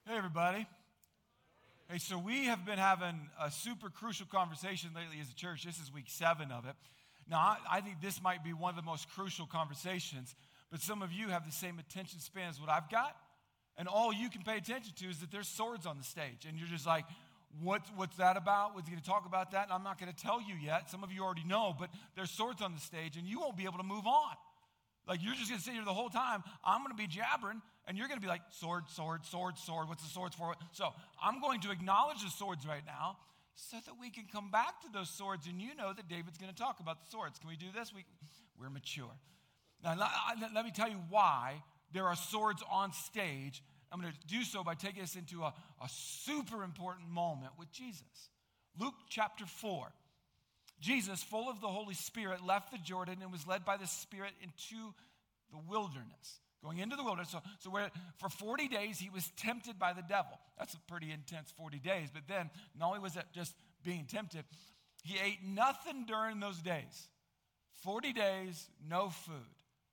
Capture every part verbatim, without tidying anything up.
Hey, everybody. Hey, so we have been having a super crucial conversation lately as a church. This is week seven of it. Now, I, I think this might be one of the most crucial conversations, but some of you have the same attention span as what I've got, and all you can pay attention to is that there's swords on the stage, and you're just like, what, what's that about? What's he going to talk about that? And I'm not going to tell you yet. Some of you already know, but there's swords on the stage, and you won't be able to move on. Like, you're just going to sit here the whole time. I'm going to be jabbering, and you're going to be like, sword, sword, sword, sword. What's the swords for? So I'm going to acknowledge the swords right now so that we can come back to those swords, and you know that David's going to talk about the swords. Can we do this? We, we're mature. Now, let, let me tell you why there are swords on stage. I'm going to do so by taking us into a, a super important moment with Jesus. Luke chapter four. Jesus, full of the Holy Spirit, left the Jordan and was led by the Spirit into the wilderness. Going into the wilderness. So, so where, for forty days, he was tempted by the devil. That's a pretty intense forty days. But then, not only was it just being tempted, he ate nothing during those days. forty days, no food.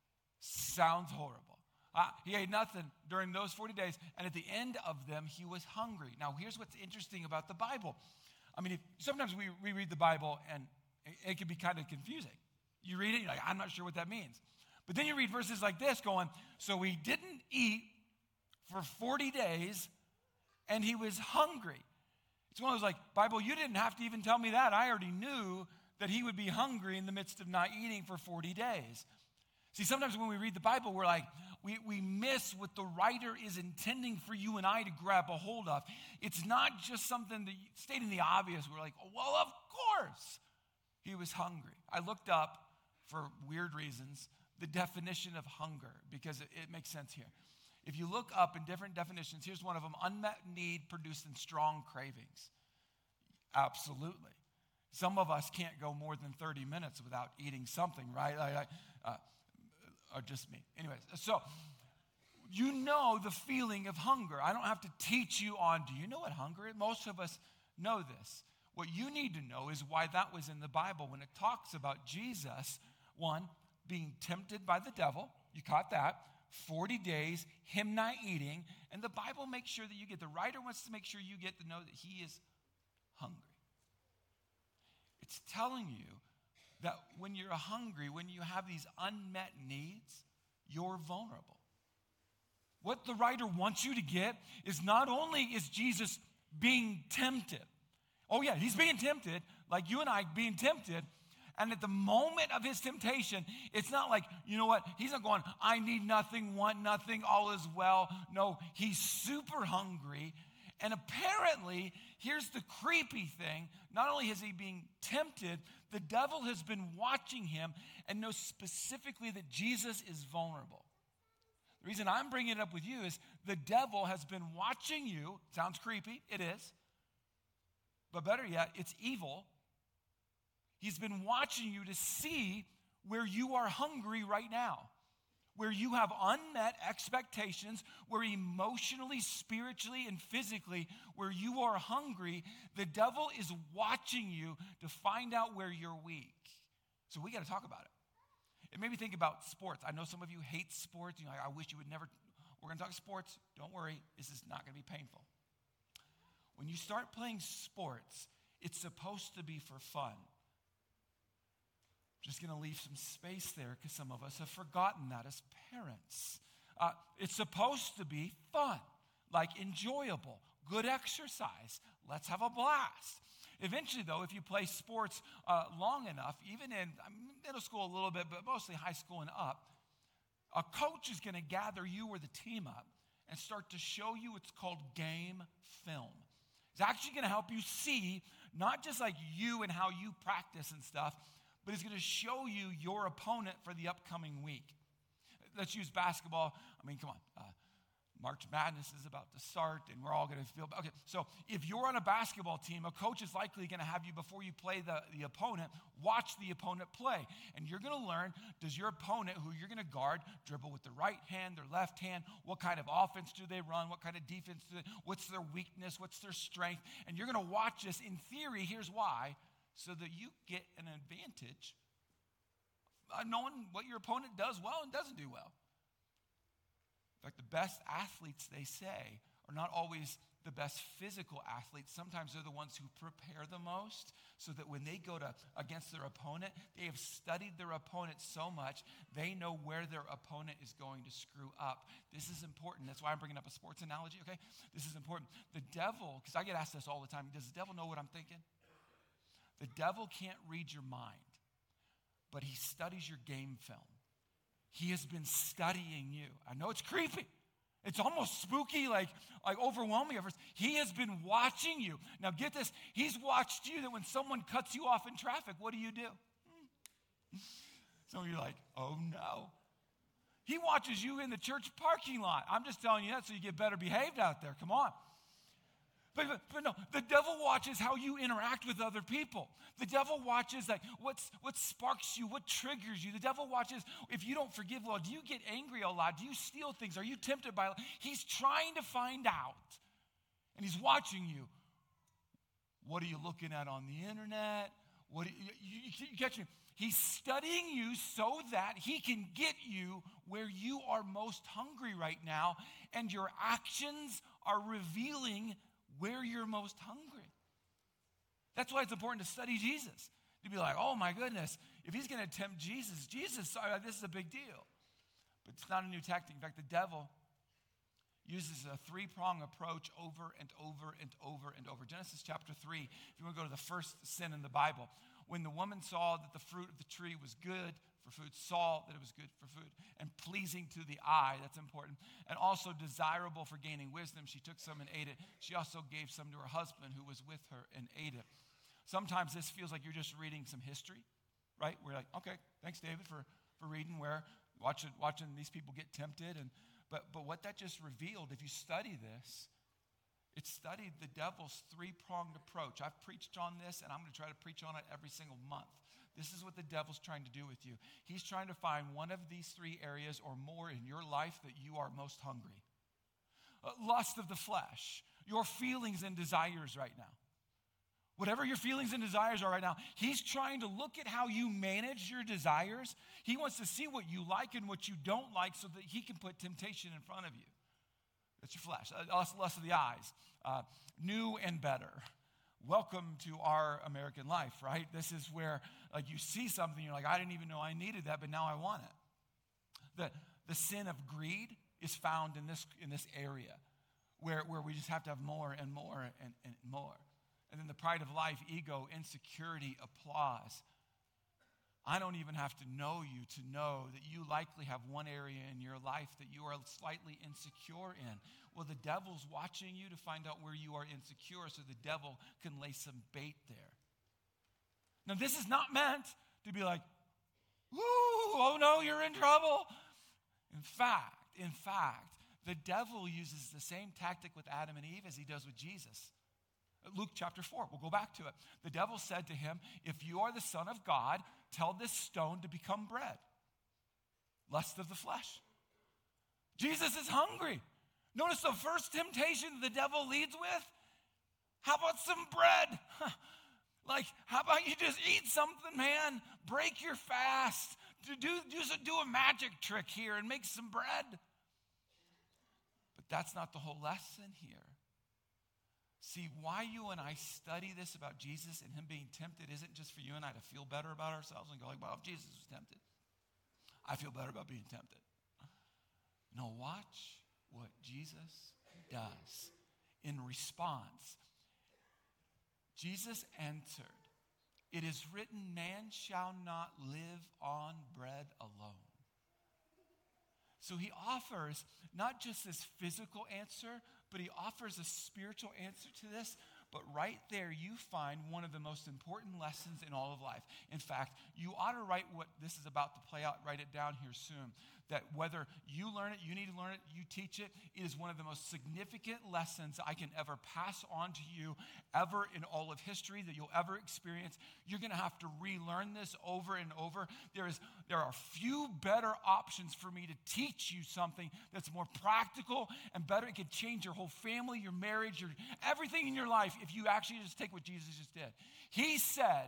Sounds horrible. Uh, he ate nothing during those forty days. And at the end of them, he was hungry. Now, here's what's interesting about the Bible. I mean, if, sometimes we, we read the Bible and it, it can be kind of confusing. You read it, you're like, I'm not sure what that means. But then you read verses like this going, so he didn't eat for forty days and he was hungry. It's one of those like, Bible, you didn't have to even tell me that. I already knew that he would be hungry in the midst of not eating for forty days. See, sometimes when we read the Bible, we're like, we, we miss what the writer is intending for you and I to grab a hold of. It's not just something that, stating the obvious, we're like, oh, well, of course, he was hungry. I looked up, for weird reasons, the definition of hunger, because it, it makes sense here. If you look up in different definitions, here's one of them, unmet need produced in strong cravings. Absolutely. Some of us can't go more than thirty minutes without eating something, right? I, I, uh, or just me. Anyways, so you know the feeling of hunger. I don't have to teach you on, do you know what hunger is? Most of us know this. What you need to know is why that was in the Bible when it talks about Jesus, one, being tempted by the devil. You caught that. forty days, him not eating. And the Bible makes sure that you get, the writer wants to make sure you get to know that he is hungry. It's telling you that when you're hungry, when you have these unmet needs, you're vulnerable. What the writer wants you to get is not only is Jesus being tempted. Oh yeah, he's being tempted, like you and I being tempted. And at the moment of his temptation, it's not like, you know what, he's not going, I need nothing, want nothing, all is well. No, he's super hungry. And apparently, here's the creepy thing. Not only is he being tempted, the devil has been watching him and knows specifically that Jesus is vulnerable. The reason I'm bringing it up with you is the devil has been watching you. Sounds creepy. It is. But better yet, it's evil. He's been watching you to see where you are hungry right now, where you have unmet expectations, where emotionally, spiritually, and physically, where you are hungry, the devil is watching you to find out where you're weak. So we got to talk about it. It made me think about sports. I know some of you hate sports. You're like, I wish you would never. We're going to talk sports. Don't worry. This is not going to be painful. When you start playing sports, it's supposed to be for fun. Just going to leave some space there because some of us have forgotten that as parents. Uh, it's supposed to be fun, like enjoyable, good exercise. Let's have a blast. Eventually, though, if you play sports uh, long enough, even in middle school a little bit, but mostly high school and up, a coach is going to gather you or the team up and start to show you what's called game film. It's actually going to help you see not just like you and how you practice and stuff, but it's going to show you your opponent for the upcoming week. Let's use basketball. I mean, come on. Uh, March Madness is about to start, and we're all going to feel... Okay, so if you're on a basketball team, a coach is likely going to have you, before you play the, the opponent, watch the opponent play. And you're going to learn, does your opponent, who you're going to guard, dribble with their right hand, their left hand? What kind of offense do they run? What kind of defense do they... What's their weakness? What's their strength? And you're going to watch this. In theory, here's why. So that you get an advantage of knowing what your opponent does well and doesn't do well. In fact, the best athletes, they say, are not always the best physical athletes. Sometimes they're the ones who prepare the most so that when they go to against their opponent, they have studied their opponent so much, they know where their opponent is going to screw up. This is important. That's why I'm bringing up a sports analogy, okay? This is important. The devil, because I get asked this all the time, does the devil know what I'm thinking? The devil can't read your mind, but he studies your game film. He has been studying you. I know it's creepy. It's almost spooky, like, like overwhelming at first. He has been watching you. Now get this, he's watched you that when someone cuts you off in traffic, what do you do? Some of you are like, oh no. He watches you in the church parking lot. I'm just telling you that so you get better behaved out there. Come on. But, but, but no, the devil watches how you interact with other people. The devil watches like what's, what sparks you, what triggers you. The devil watches if you don't forgive well, do you get angry a lot? Do you steal things? Are you tempted by? He's trying to find out. And he's watching you. What are you looking at on the internet? What you, you, you catch me? He's studying you so that he can get you where you are most hungry right now, and your actions are revealing where you're most hungry. That's why it's important to study Jesus. To be like, oh my goodness, if he's going to tempt Jesus, Jesus, uh, this is a big deal. But it's not a new tactic. In fact, the devil uses a three-prong approach over and over and over and over. Genesis chapter three, if you want to go to the first sin in the Bible, when the woman saw that the fruit of the tree was good for food, saw that it was good for food, and pleasing to the eye, that's important, and also desirable for gaining wisdom, she took some and ate it. She also gave some to her husband who was with her and ate it. Sometimes this feels like you're just reading some history, right? We're like, okay, thanks, David, for, for reading where, watching, watching these people get tempted. And but, but what that just revealed, if you study this, it studied the devil's three-pronged approach. I've preached on this, and I'm going to try to preach on it every single month. This is what the devil's trying to do with you. He's trying to find one of these three areas or more in your life that you are most hungry. Uh, lust of the flesh, your feelings and desires right now. Whatever your feelings and desires are right now, he's trying to look at how you manage your desires. He wants to see what you like and what you don't like so that he can put temptation in front of you. That's your flesh. Uh, lust, lust of the eyes. Uh, new and better. Welcome to our American life, right? This is where like you see something, you're like, I didn't even know I needed that, but now I want it. The, the sin of greed is found in this, in this area where, where we just have to have more and more and, and more. And then the pride of life, ego, insecurity, applause. I don't even have to know you to know that you likely have one area in your life that you are slightly insecure in. Well, the devil's watching you to find out where you are insecure so the devil can lay some bait there. Now, this is not meant to be like, whoo, oh no, you're in trouble. In fact, in fact, the devil uses the same tactic with Adam and Eve as he does with Jesus. Luke chapter four, we'll go back to it. The devil said to him, if you are the Son of God, tell this stone to become bread. Lust of the flesh. Jesus is hungry. Notice the first temptation the devil leads with. How about some bread? Like, how about you just eat something, man? Break your fast. Do, do, do, do a magic trick here and make some bread. But that's not the whole lesson here. See, why you and I study this about Jesus and him being tempted isn't just for you and I to feel better about ourselves and go like, well, if Jesus was tempted, I feel better about being tempted. No, watch what Jesus does in response. Jesus answered, it is written, man shall not live on bread alone. So he offers not just this physical answer, but he offers a spiritual answer to this. But right there, you find one of the most important lessons in all of life. In fact, you ought to write what this is about to play out, write it down here soon. That whether you learn it, you need to learn it, you teach it, it is one of the most significant lessons I can ever pass on to you, ever in all of history that you'll ever experience. You're going to have to relearn this over and over. There is, there are few better options for me to teach you something that's more practical and better. It could change your whole family, your marriage, your everything in your life if you actually just take what Jesus just did. He said,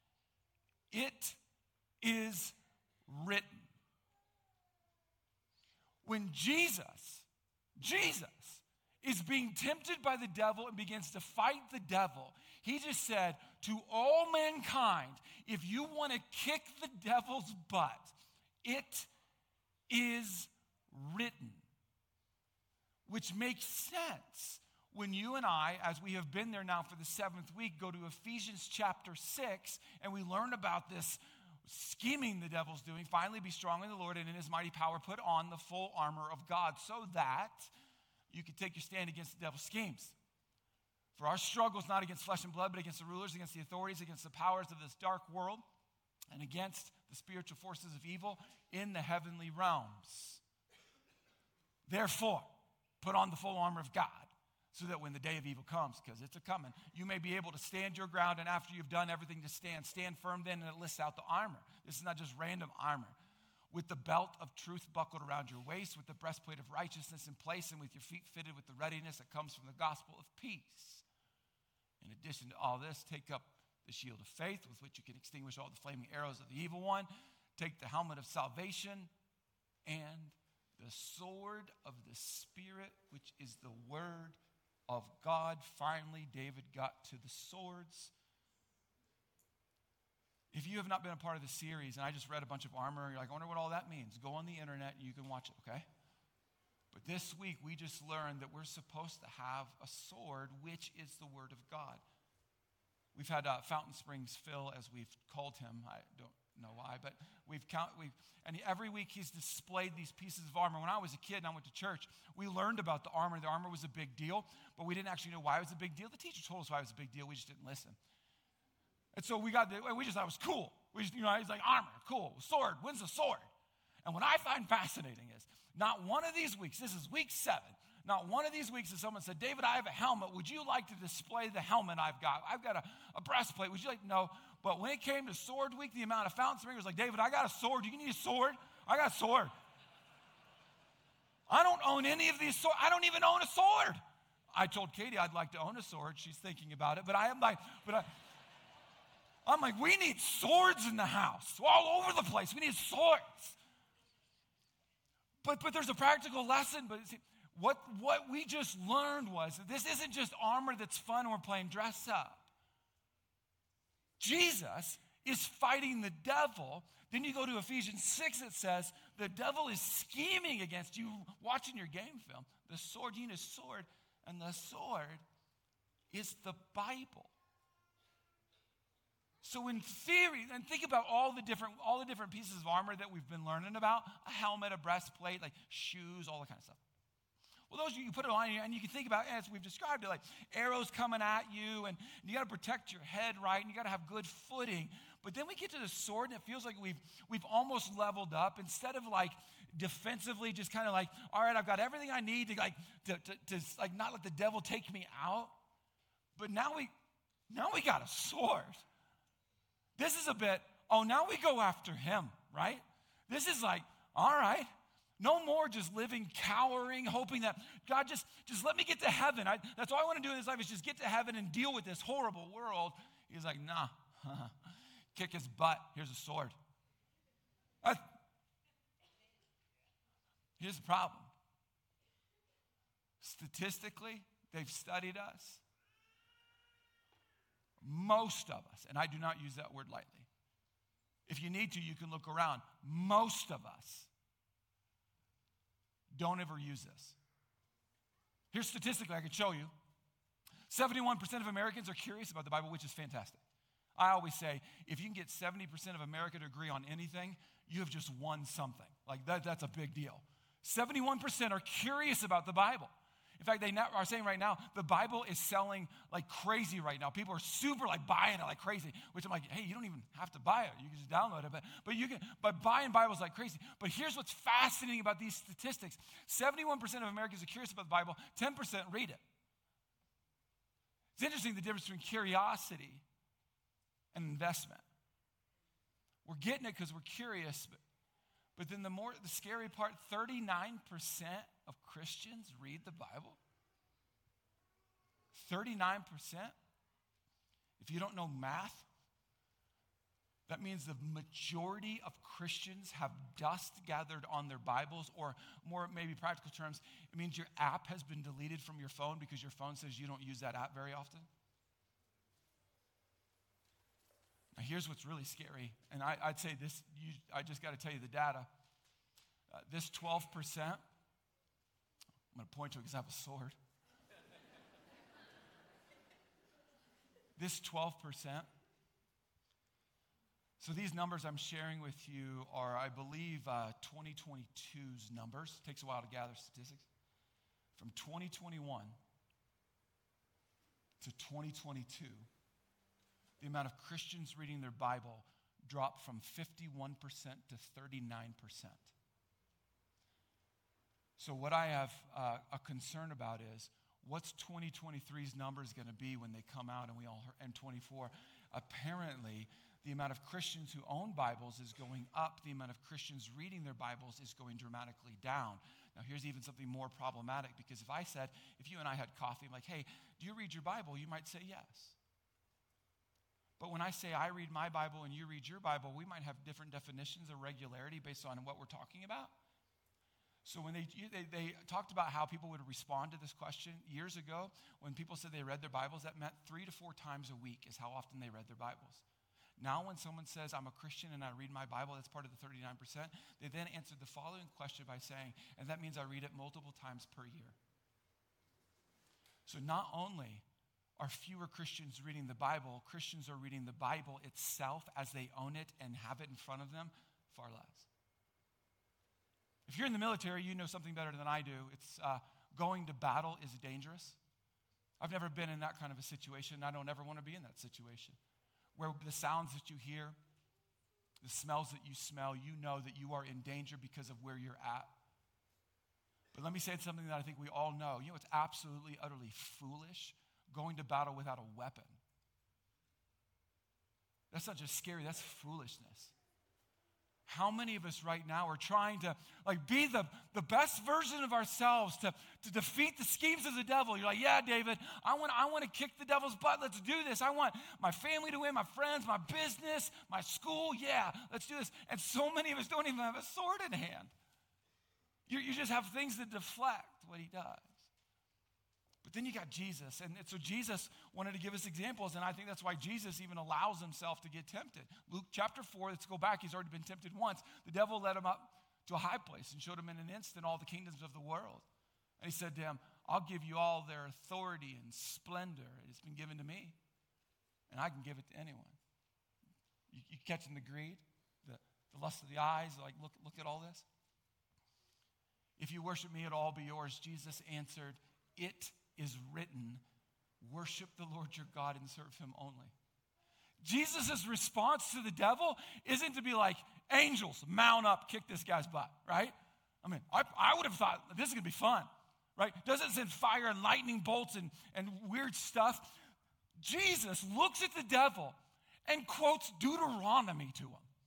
it is written. When Jesus, Jesus is being tempted by the devil and begins to fight the devil, he just said to all mankind, if you want to kick the devil's butt, it is written. Which makes sense when you and I, as we have been there now for the seventh week, go to Ephesians chapter six, and we learn about this scheming the devil's doing. Finally, be strong in the Lord, and in his mighty power put on the full armor of God, so that you can take your stand against the devil's schemes. For our struggle is not against flesh and blood, but against the rulers, against the authorities, against the powers of this dark world, and against the spiritual forces of evil in the heavenly realms. Therefore, put on the full armor of God, so that when the day of evil comes, because it's a-coming, you may be able to stand your ground, and after you've done everything to stand, stand firm then, and it lists out the armor. This is not just random armor. With the belt of truth buckled around your waist, with the breastplate of righteousness in place, and with your feet fitted with the readiness that comes from the gospel of peace. In addition to all this, take up the shield of faith, with which you can extinguish all the flaming arrows of the evil one. Take the helmet of salvation and the sword of the Spirit, which is the word of God. Finally, David got to the swords. If you have not been a part of the series, and I just read a bunch of armor, you're like, I wonder what all that means. Go on the internet and you can watch it, okay? But this week, we just learned that we're supposed to have a sword, which is the word of God. We've had uh, Fountain Springs Phil, as we've called him. I don't know why, but we've count, we've, and every week he's displayed these pieces of armor. When I was a kid and I went to church, we learned about the armor. The armor was a big deal, but we didn't actually know why it was a big deal. The teacher told us why it was a big deal. We just didn't listen. And so we got the, we just thought it was cool. We just, you know, he's like, armor, cool. Sword, when's the sword? And what I find fascinating is, not one of these weeks, this is week seven, not one of these weeks has someone said, David, I have a helmet. Would you like to display the helmet I've got? I've got a, a breastplate. Would you like to know? But when it came to sword week, the amount of Fountain Springs was like, David, I got a sword. Do you need a sword? I got a sword. I don't own any of these swords. I don't even own a sword. I told Katie I'd like to own a sword. She's thinking about it. But I am like, but I, I'm like, we need swords in the house. All over the place. We need swords. But, but there's a practical lesson. But see, what, what we just learned was that this isn't just armor that's fun and we're playing dress up. Jesus is fighting the devil. Then you go to Ephesians six, it says, the devil is scheming against you, watching your game film. The sword, you need a sword, and the sword is the Bible. So in theory, and think about all the different all the different pieces of armor that we've been learning about, a helmet, a breastplate, like shoes, all that kind of stuff. Well, those you put it on you, and you can think about, as we've described it, like arrows coming at you, and you got to protect your head right, and you got to have good footing. But then we get to the sword, and it feels like we've we've almost leveled up. Instead of like defensively, just kind of like, all right, I've got everything I need to like to, to, to like not let the devil take me out. But now we now we got a sword. This is a bit, oh, now we go after him, right? This is like, all right, no more just living cowering, hoping that, God, just, just let me get to heaven. I, that's all I want to do in this life is just get to heaven and deal with this horrible world. He's like, nah, kick his butt. Here's a sword. That's, here's the problem. Statistically, they've studied us. Most of us, and I do not use that word lightly. If you need to, you can look around. Most of us don't ever use this. Here's statistically, I can show you. seventy-one percent of Americans are curious about the Bible, which is fantastic. I always say, if you can get seventy percent of America to agree on anything, you have just won something. Like that, that's a big deal. seventy-one percent are curious about the Bible. In fact, they are saying right now, the Bible is selling like crazy right now. People are super like buying it like crazy, which I'm like, hey, you don't even have to buy it. You can just download it. But, but you can, but buying Bibles like crazy. But here's what's fascinating about these statistics. seventy-one percent of Americans are curious about the Bible. ten percent read it. It's interesting the difference between curiosity and investment. We're getting it because we're curious, but, but then the more, the scary part, thirty-nine percent of Christians read the Bible. thirty-nine percent. If you don't know math, That means the majority of Christians have dust gathered on their Bibles, or more maybe practical terms, it means your app has been deleted from your phone because your phone says you don't use that app very often. Now here's what's really scary, and I, I'd say this, you, I just got to tell you the data. Uh, this twelve percent, I'm going to point to it because I have a sword. This twelve percent, so these numbers I'm sharing with you are, I believe, uh, twenty twenty-two's numbers. It takes a while to gather statistics. From twenty twenty-one to twenty twenty-two, the amount of Christians reading their Bible dropped from fifty-one percent to thirty-nine percent. So what I have uh, a concern about is, what's twenty twenty-three's numbers going to be when they come out and we all heard, and twenty-four? Apparently, the amount of Christians who own Bibles is going up. The amount of Christians reading their Bibles is going dramatically down. Now, here's even something more problematic, because if I said, if you and I had coffee, I'm like, hey, do you read your Bible? You might say yes. But when I say I read my Bible and you read your Bible, we might have different definitions of regularity based on what we're talking about. So when they, they they talked about how people would respond to this question years ago, when people said they read their Bibles, that meant three to four times a week is how often they read their Bibles. Now when someone says, I'm a Christian and I read my Bible, that's part of the thirty-nine percent, they then answered the following question by saying, and that means I read it multiple times per year. So not only are fewer Christians reading the Bible, Christians are reading the Bible itself as they own it and have it in front of them far less. If you're in the military, you know something better than I do. It's uh, going to battle is dangerous. I've never been in that kind of a situation. I don't ever want to be in that situation, where the sounds that you hear, the smells that you smell, you know that you are in danger because of where you're at. But let me say something that I think we all know. You know, it's absolutely, utterly foolish going to battle without a weapon. That's not just scary, that's foolishness. How many of us right now are trying to like be the, the best version of ourselves to, to defeat the schemes of the devil? You're like, yeah, David, I want, I want to kick the devil's butt. Let's do this. I want my family to win, my friends, my business, my school. Yeah, let's do this. And so many of us don't even have a sword in hand. You, you just have things that deflect what he does. But then you got Jesus. And so Jesus wanted to give us examples, and I think that's why Jesus even allows himself to get tempted. Luke chapter four, let's go back. He's already been tempted once. The devil led him up to a high place and showed him in an instant all the kingdoms of the world. And he said to him, I'll give you all their authority and splendor. It's been given to me, and I can give it to anyone. You, you catching the greed, the, the lust of the eyes? Like, look, look at all this. If you worship me, it'll all be yours. Jesus answered, it is written, worship the Lord your God and serve him only. Jesus' response to the devil isn't to be like, angels, mount up, kick this guy's butt, right? I mean, I, I would have thought this is going to be fun, right? Doesn't send fire and lightning bolts and, and weird stuff. Jesus looks at the devil and quotes Deuteronomy to him.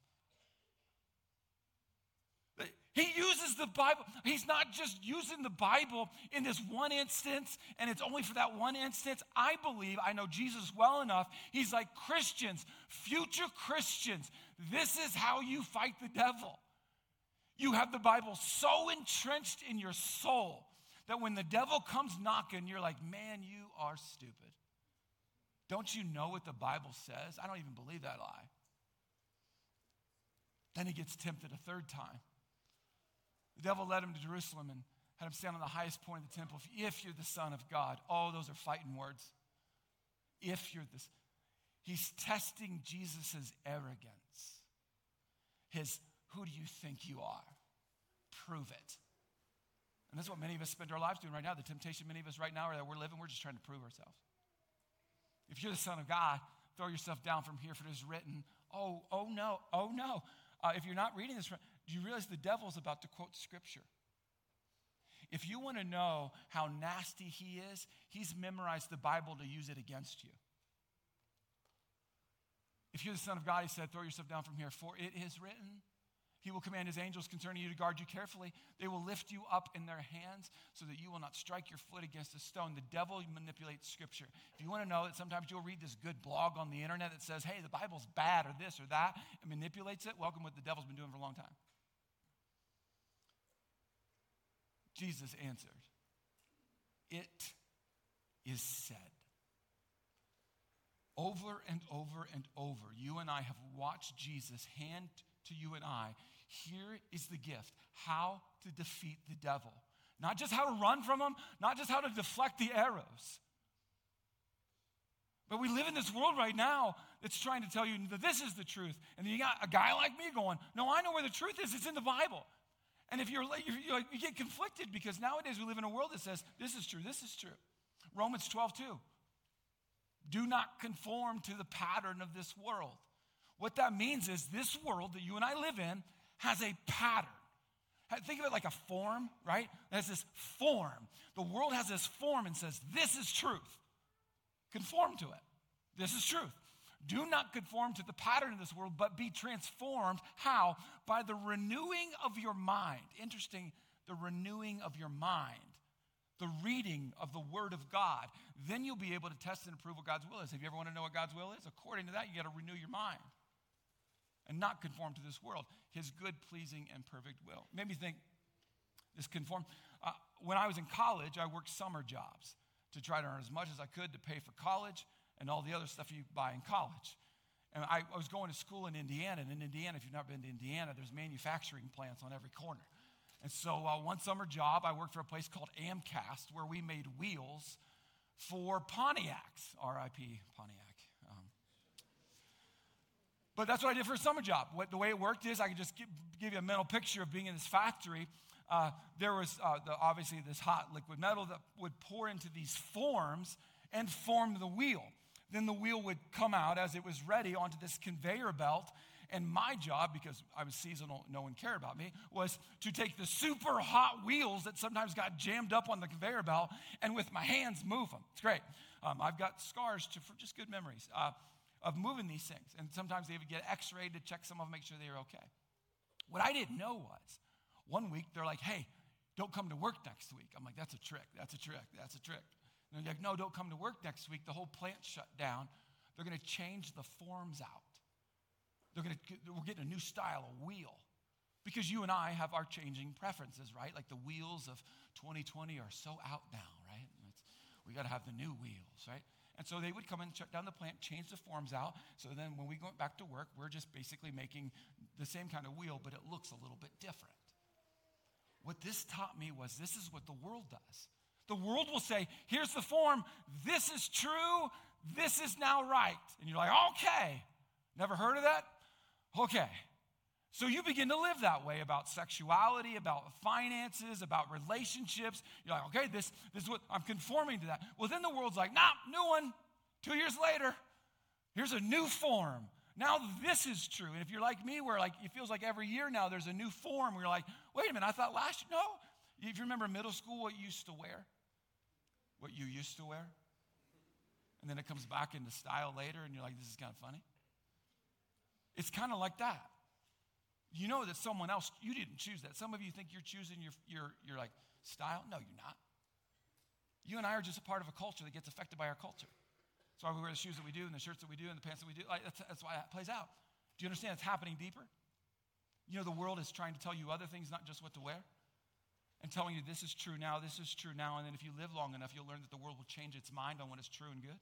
He uses the Bible. He's not just using the Bible in this one instance, and it's only for that one instance. I believe, I know Jesus well enough. He's like, Christians, future Christians, this is how you fight the devil. You have the Bible so entrenched in your soul that when the devil comes knocking, you're like, man, you are stupid. Don't you know what the Bible says? I don't even believe that lie. Then he gets tempted a third time. The devil led him to Jerusalem and had him stand on the highest point of the temple. If you're the Son of God. Oh, those are fighting words. If you're this. He's testing Jesus' arrogance. His, who do you think you are? Prove it. And that's what many of us spend our lives doing right now. The temptation many of us right now are that we're living, we're just trying to prove ourselves. If you're the Son of God, throw yourself down from here, for it is written. Oh, oh no, oh no. Uh, if you're not reading this, do you realize the devil's about to quote scripture? If you want to know how nasty he is, he's memorized the Bible to use it against you. If you're the Son of God, he said, throw yourself down from here, for it is written. He will command his angels concerning you to guard you carefully. They will lift you up in their hands so that you will not strike your foot against a stone. The devil manipulates Scripture. If you want to know that sometimes you'll read this good blog on the internet that says, hey, the Bible's bad or this or that, and manipulates it, welcome what the devil's been doing for a long time. Jesus answered, it is said. Over and over and over, you and I have watched Jesus hand to you and I, here is the gift, how to defeat the devil. Not just how to run from him, not just how to deflect the arrows. But we live in this world right now that's trying to tell you that this is the truth. And then you got a guy like me going, no, I know where the truth is. It's in the Bible. And if you're, you're, you get conflicted because nowadays we live in a world that says, this is true, this is true. Romans twelve two. Do not conform to the pattern of this world. What that means is this world that you and I live in has a pattern. Think of it like a form, right? It has this form. The world has this form and says, this is truth. Conform to it. This is truth. Do not conform to the pattern of this world, but be transformed. How? By the renewing of your mind. Interesting, the renewing of your mind. The reading of the Word of God. Then you'll be able to test and approve what God's will is. If you ever want to know what God's will is, according to that, you got to renew your mind and not conform to this world. His good, pleasing, and perfect will. Made me think, this conform. Uh, when I was in college, I worked summer jobs to try to earn as much as I could to pay for college and all the other stuff you buy in college. And I, I was going to school in Indiana, and in Indiana, if you've not been to Indiana, there's manufacturing plants on every corner. And so uh, one summer job, I worked for a place called Amcast, where we made wheels for Pontiacs, R I P Pontiac. Um, but that's what I did for a summer job. What, the way it worked is I could just give, give you a mental picture of being in this factory. Uh, there was uh, the, obviously this hot liquid metal that would pour into these forms and form the wheel. Then the wheel would come out as it was ready onto this conveyor belt. And my job, because I was seasonal, no one cared about me, was to take the super hot wheels that sometimes got jammed up on the conveyor belt and with my hands move them. It's great. Um, I've got scars to, for just good memories uh, of moving these things. And sometimes they would get x-rayed to check some of them, make sure they were okay. What I didn't know was, one week they're like, hey, don't come to work next week. I'm like, that's a trick, that's a trick, that's a trick. And they're like, no, don't come to work next week. The whole plant shut down. They're going to change the forms out. They're gonna, we're getting a new style of wheel. Because you and I have our changing preferences, right? Like the wheels of twenty twenty are so out now, right? It's, we got to have the new wheels, right? And so they would come and shut down the plant, change the forms out. So then when we go back to work, we're just basically making the same kind of wheel, but it looks a little bit different. What this taught me was this is what the world does. The world will say, here's the form. This is true. This is now right. And you're like, okay. Never heard of that? Okay, so you begin to live that way about sexuality, about finances, about relationships. You're like, okay, this, this is what, I'm conforming to that. Well, then the world's like, nah, new one. Two years later, here's a new form. Now this is true. And if you're like me, where like it feels like every year now there's a new form, where you're like, wait a minute, I thought last year, no. If you remember middle school, what you used to wear, what you used to wear, and then it comes back into style later, and you're like, this is kind of funny. It's kind of like that. You know that someone else, you didn't choose that. Some of you think you're choosing your, your, your like style. No, you're not. You and I are just a part of a culture that gets affected by our culture. That's why we wear the shoes that we do and the shirts that we do and the pants that we do. Like, that's, that's why it plays out. Do you understand it's happening deeper? You know the world is trying to tell you other things, not just what to wear. And telling you this is true now, this is true now. And then if you live long enough, you'll learn that the world will change its mind on what is true and good.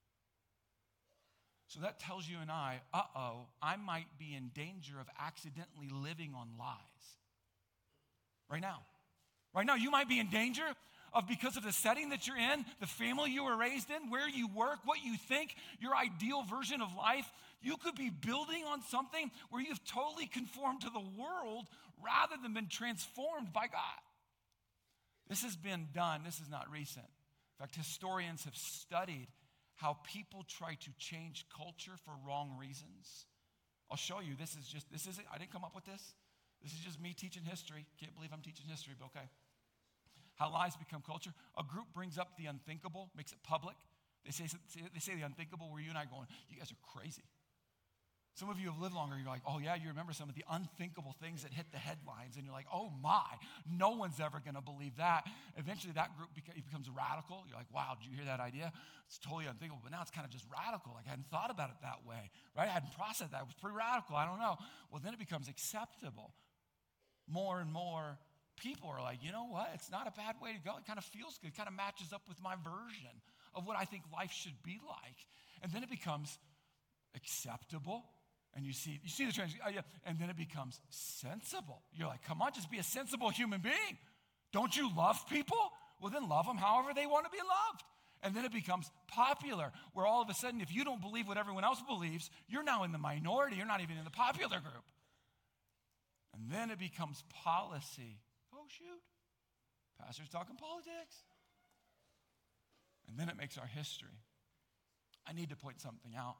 So that tells you and I, uh-oh, I might be in danger of accidentally living on lies. Right now. Right now, you might be in danger of, because of the setting that you're in, the family you were raised in, where you work, what you think, your ideal version of life. You could be building on something where you've totally conformed to the world rather than been transformed by God. This has been done. This is not recent. In fact, historians have studied how people try to change culture for wrong reasons. I'll show you. This is just, this isn't, I didn't come up with this. This is just me teaching history. Can't believe I'm teaching history, but okay. How lies become culture. A group brings up the unthinkable, makes it public. They say, they say the unthinkable, where you and I are going, you guys are crazy. Some of you have lived longer. You're like, oh, yeah, you remember some of the unthinkable things that hit the headlines. And you're like, oh, my, no one's ever going to believe that. Eventually, that group beca- becomes radical. You're like, wow, did you hear that idea? It's totally unthinkable. But now it's kind of just radical. Like, I hadn't thought about it that way, right? I hadn't processed that. It was pretty radical. I don't know. Well, then it becomes acceptable. More and more people are like, you know what? It's not a bad way to go. It kind of feels good. It kind of matches up with my version of what I think life should be like. And then it becomes acceptable. And you see, you see the trend, oh, yeah, and then it becomes sensible. You're like, come on, just be a sensible human being. Don't you love people? Well, then love them however they want to be loved. And then it becomes popular, where all of a sudden, if you don't believe what everyone else believes, you're now in the minority. You're not even in the popular group. And then it becomes policy. Oh, shoot. Pastor's talking politics. And then it makes our history. I need to point something out.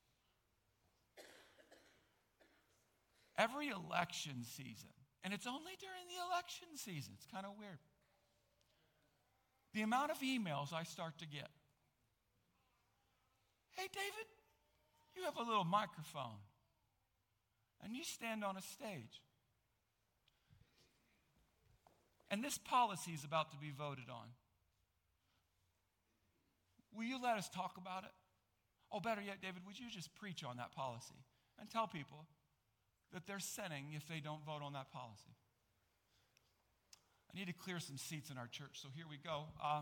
Every election season, and it's only during the election season, it's kind of weird, the amount of emails I start to get. Hey, David, you have a little microphone, and you stand on a stage. And this policy is about to be voted on. Will you let us talk about it? Oh, better yet, David, would you just preach on that policy and tell people that they're sinning if they don't vote on that policy? I need to clear some seats in our church, so here we go. Um,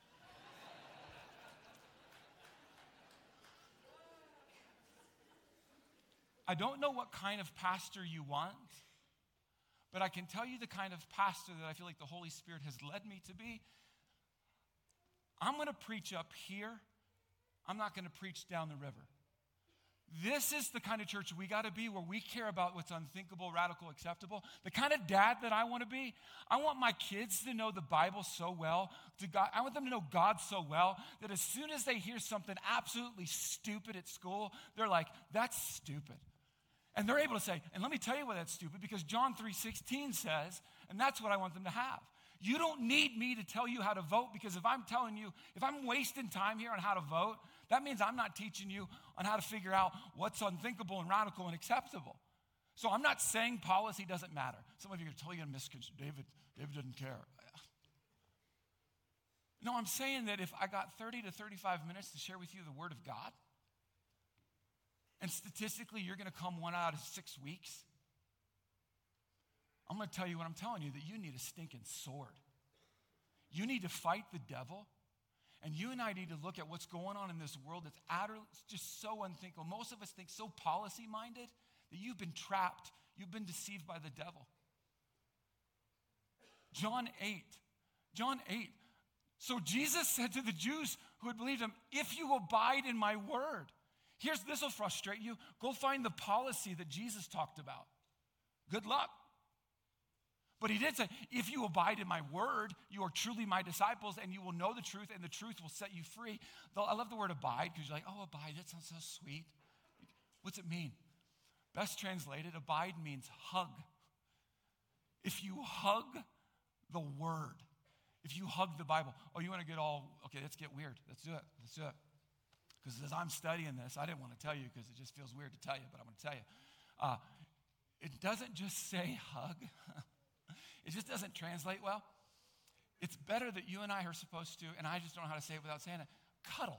I don't know what kind of pastor you want, but I can tell you the kind of pastor that I feel like the Holy Spirit has led me to be. I'm going to preach up here. I'm not going to preach down the river. This is the kind of church we got to be, where we care about what's unthinkable, radical, acceptable. The kind of dad that I want to be. I want my kids to know the Bible so well. To God, I want them to know God so well that as soon as they hear something absolutely stupid at school, they're like, that's stupid. And they're able to say, and let me tell you why that's stupid, because John three sixteen says, and that's what I want them to have. You don't need me to tell you how to vote, because if I'm telling you, if I'm wasting time here on how to vote, that means I'm not teaching you on how to figure out what's unthinkable and radical and acceptable. So I'm not saying policy doesn't matter. Some of you are totally going to misconstrue. David, David doesn't care. No, I'm saying that if I got thirty to thirty-five minutes to share with you the Word of God, and statistically you're going to come one out of six weeks, I'm going to tell you what I'm telling you, that you need a stinking sword. You need to fight the devil. And you and I need to look at what's going on in this world that's utterly, just so unthinkable. Most of us think so policy-minded that you've been trapped. You've been deceived by the devil. John eight. John eight. So Jesus said to the Jews who had believed him, if you abide in my word. Here's, this will frustrate you. Go find the policy that Jesus talked about. Good luck. But he did say, if you abide in my word, you are truly my disciples, and you will know the truth, and the truth will set you free. Though I love the word abide, because you're like, oh, abide, that sounds so sweet. What's it mean? Best translated, abide means hug. If you hug the word, if you hug the Bible, oh, you want to get all, okay, let's get weird. Let's do it. Let's do it. Because as I'm studying this, I didn't want to tell you because it just feels weird to tell you, but I'm going to tell you. Uh, it doesn't just say hug. It just doesn't translate well. It's better that you and I are supposed to, and I just don't know how to say it without saying it, cuddle.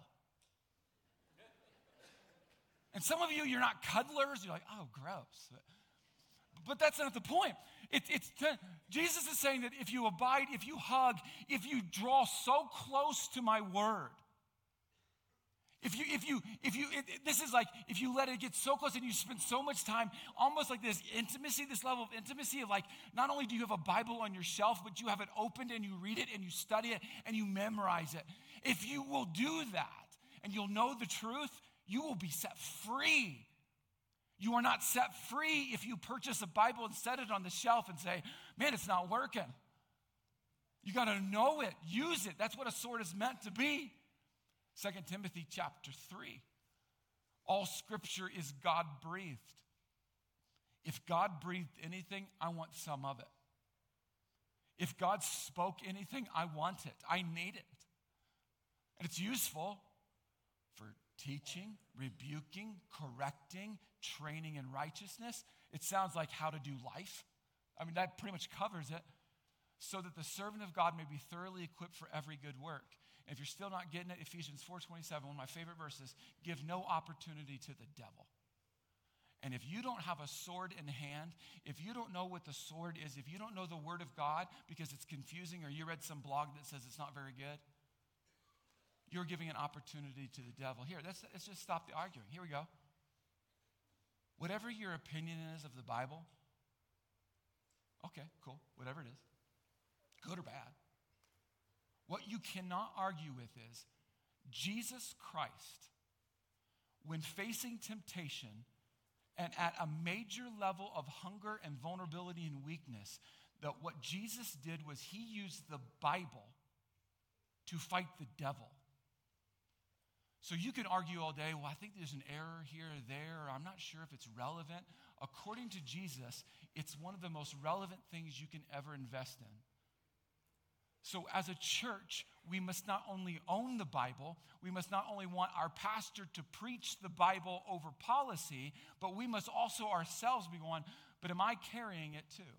And some of you, you're not cuddlers. You're like, oh, gross. But, but that's not the point. It, it's to, Jesus is saying that if you abide, if you hug, if you draw so close to my word, If you, if you, if you, it, it, this is like, if you let it get so close and you spend so much time, almost like this intimacy, this level of intimacy of like, not only do you have a Bible on your shelf, but you have it opened and you read it and you study it and you memorize it. If you will do that and you'll know the truth, you will be set free. You are not set free if you purchase a Bible and set it on the shelf and say, man, it's not working. You got to know it, use it. That's what a sword is meant to be. Second Timothy chapter three. All scripture is God-breathed. If God breathed anything, I want some of it. If God spoke anything, I want it. I need it. And it's useful for teaching, rebuking, correcting, training in righteousness. It sounds like how to do life. I mean, that pretty much covers it. So that the servant of God may be thoroughly equipped for every good work. And if you're still not getting it, Ephesians four twenty-seven, one of my favorite verses, give no opportunity to the devil. And if you don't have a sword in hand, if you don't know what the sword is, if you don't know the word of God because it's confusing or you read some blog that says it's not very good, you're giving an opportunity to the devil. Here, let's, let's just stop the arguing. Here we go. Whatever your opinion is of the Bible, okay, cool, whatever it is, good or bad. What you cannot argue with is Jesus Christ, when facing temptation and at a major level of hunger and vulnerability and weakness, that what Jesus did was he used the Bible to fight the devil. So you can argue all day, well, I think there's an error here or there, or I'm not sure if it's relevant. According to Jesus, it's one of the most relevant things you can ever invest in. So as a church, we must not only own the Bible, we must not only want our pastor to preach the Bible over policy, but we must also ourselves be going, but am I carrying it too?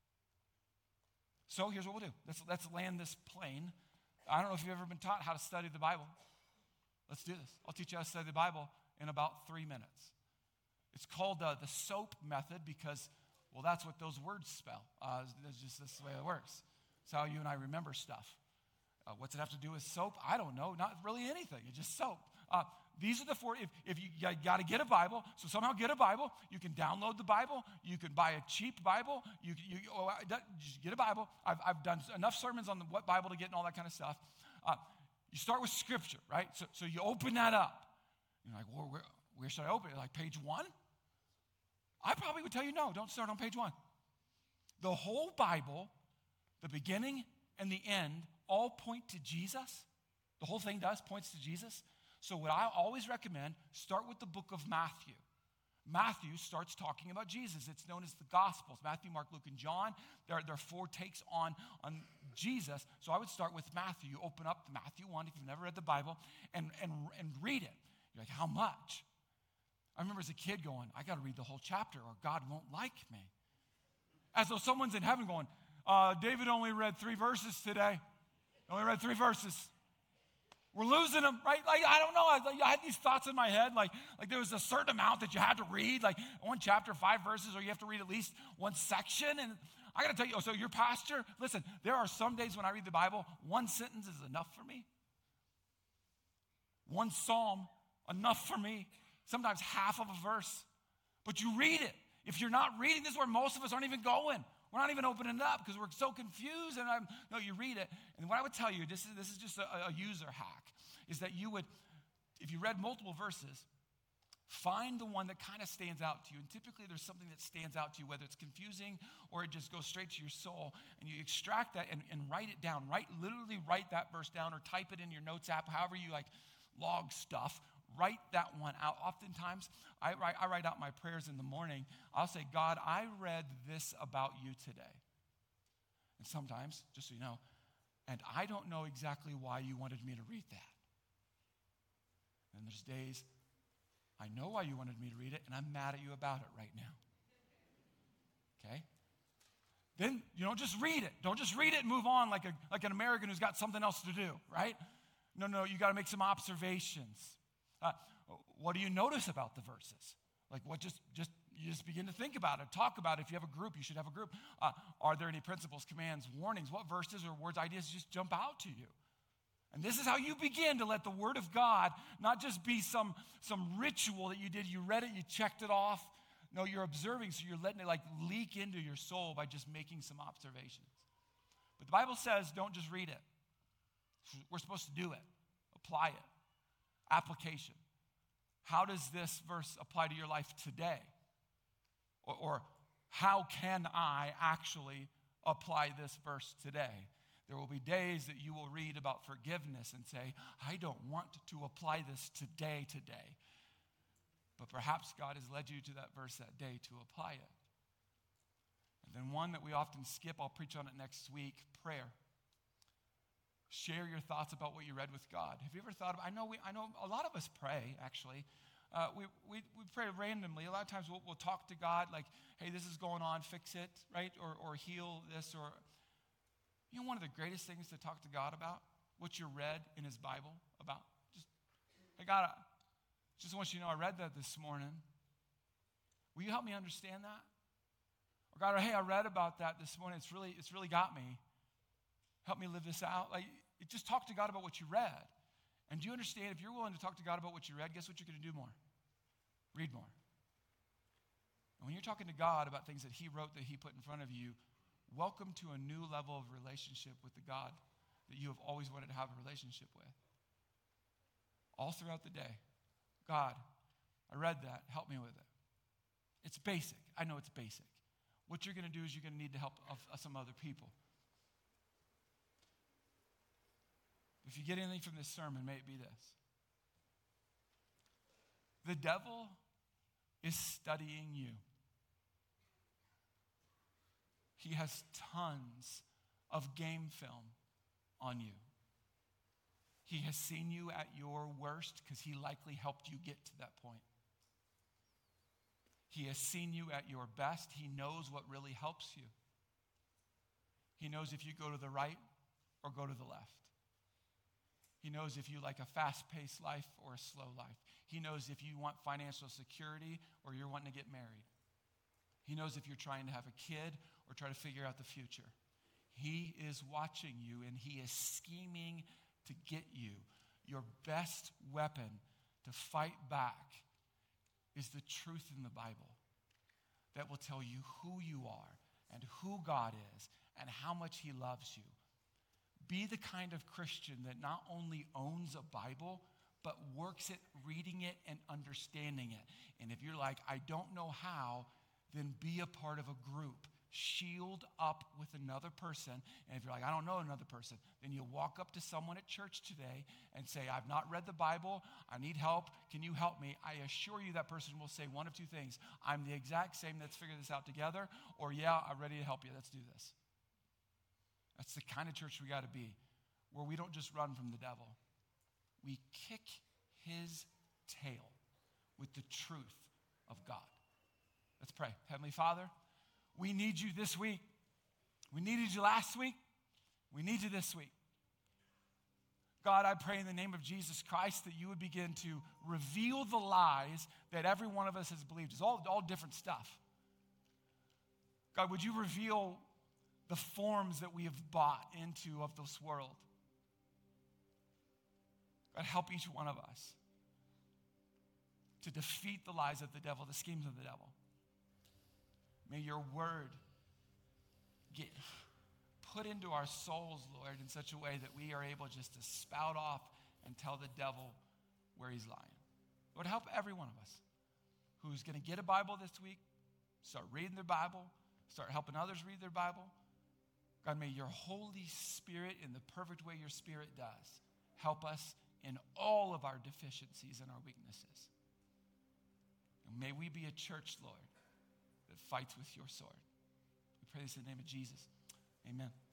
So here's what we'll do. Let's, let's land this plane. I don't know if you've ever been taught how to study the Bible. Let's do this. I'll teach you how to study the Bible in about three minutes. It's called uh, the SOAP method because, well, that's what those words spell. Uh, it's just this the way it works. It's how you and I remember stuff. Uh, what's it have to do with soap? I don't know. Not really anything. It's just soap. Uh, these are the four. If, if you, you got to get a Bible, so somehow get a Bible. You can download the Bible. You can buy a cheap Bible. You, you oh, just get a Bible. I've, I've done enough sermons on the, what Bible to get and all that kind of stuff. Uh, you start with Scripture, right? So, so you open that up. You're like, well, where, where should I open it? Like page one? I probably would tell you no. Don't start on page one. The whole Bible, the beginning and the end, all point to Jesus. The whole thing does, points to Jesus. So what I always recommend, start with the book of Matthew. Matthew starts talking about Jesus. It's known as the Gospels. Matthew, Mark, Luke, and John. There are, there are four takes on, on Jesus. So I would start with Matthew. You open up Matthew one if you've never read the Bible and, and, and read it. You're like, how much? I remember as a kid going, I got to read the whole chapter or God won't like me. As though someone's in heaven going, uh, David only read three verses today. Only read three verses. We're losing them, right? Like, I don't know. I, like, I had these thoughts in my head, like, like there was a certain amount that you had to read, like one chapter, five verses, or you have to read at least one section. And I got to tell you, oh, so your pastor, listen, there are some days when I read the Bible, one sentence is enough for me. One psalm, enough for me. Sometimes half of a verse. But you read it. If you're not reading, this is where most of us aren't even going. We're not even opening it up because we're so confused. And I'm, no, you read it. And what I would tell you, this is, this is just a, a user hack, is that you would, if you read multiple verses, find the one that kind of stands out to you. And typically there's something that stands out to you, whether it's confusing or it just goes straight to your soul. And you extract that and, and write it down. Write, literally write that verse down or type it in your notes app, however you like log stuff. Write that one out. Oftentimes, I write, I write out my prayers in the morning. I'll say, God, I read this about you today. And sometimes, just so you know, and I don't know exactly why you wanted me to read that. And there's days, I know why you wanted me to read it, and I'm mad at you about it right now. Okay? Then you don't just read it. Don't just read it and move on like a like an American who's got something else to do, right? No, no, you got to make some observations. Uh, what do you notice about the verses? Like what just, just, you just begin to think about it, talk about it. If you have a group, you should have a group. Uh, are there any principles, commands, warnings? What verses or words, ideas just jump out to you? And this is how you begin to let the Word of God not just be some, some ritual that you did. You read it, you checked it off. No, you're observing, so you're letting it like leak into your soul by just making some observations. But the Bible says don't just read it. We're supposed to do it, apply it. Application. How does this verse apply to your life today? Or, or how can I actually apply this verse today? There will be days that you will read about forgiveness and say, I don't want to apply this today, today. But perhaps God has led you to that verse that day to apply it. And then one that we often skip, I'll preach on it next week, prayer. Share your thoughts about what you read with God. Have you ever thought of, I know we, I know a lot of us pray, actually. Uh, we, we, we pray randomly. A lot of times we'll, we'll talk to God like, hey, this is going on, fix it, right? Or, or heal this. Or, you know, one of the greatest things to talk to God about, what you read in his Bible about. Just, hey, God, I just want you to know I read that this morning. Will you help me understand that? Or God, hey, I read about that this morning. It's really, it's really got me. Help me live this out. Like, just talk to God about what you read. And do you understand, if you're willing to talk to God about what you read, guess what you're going to do more? Read more. And when you're talking to God about things that he wrote, that he put in front of you, welcome to a new level of relationship with the God that you have always wanted to have a relationship with. All throughout the day, God, I read that. Help me with it. It's basic. I know it's basic. What you're going to do is you're going to need the help of, of some other people. If you get anything from this sermon, may it be this. The devil is studying you. He has tons of game film on you. He has seen you at your worst because he likely helped you get to that point. He has seen you at your best. He knows what really helps you. He knows if you go to the right or go to the left. He knows if you like a fast-paced life or a slow life. He knows if you want financial security or you're wanting to get married. He knows if you're trying to have a kid or try to figure out the future. He is watching you and he is scheming to get you. Your best weapon to fight back is the truth in the Bible that will tell you who you are and who God is and how much he loves you. Be the kind of Christian that not only owns a Bible, but works at reading it and understanding it. And if you're like, I don't know how, then be a part of a group. Shield up with another person. And if you're like, I don't know another person, then you walk up to someone at church today and say, I've not read the Bible. I need help. Can you help me? I assure you that person will say one of two things. I'm the exact same. Let's figure this out together. Or, yeah, I'm ready to help you. Let's do this. That's the kind of church we got to be, where we don't just run from the devil. We kick his tail with the truth of God. Let's pray. Heavenly Father, we need you this week. We needed you last week. We need you this week. God, I pray in the name of Jesus Christ that you would begin to reveal the lies that every one of us has believed. It's all, all different stuff. God, would you reveal the forms that we have bought into of this world? God, help each one of us to defeat the lies of the devil, the schemes of the devil. May your word get put into our souls, Lord, in such a way that we are able just to spout off and tell the devil where he's lying. Lord, help every one of us who's going to get a Bible this week, start reading their Bible, start helping others read their Bible. God, may your Holy Spirit, in the perfect way your Spirit does, help us in all of our deficiencies and our weaknesses. And may we be a church, Lord, that fights with your sword. We pray this in the name of Jesus. Amen.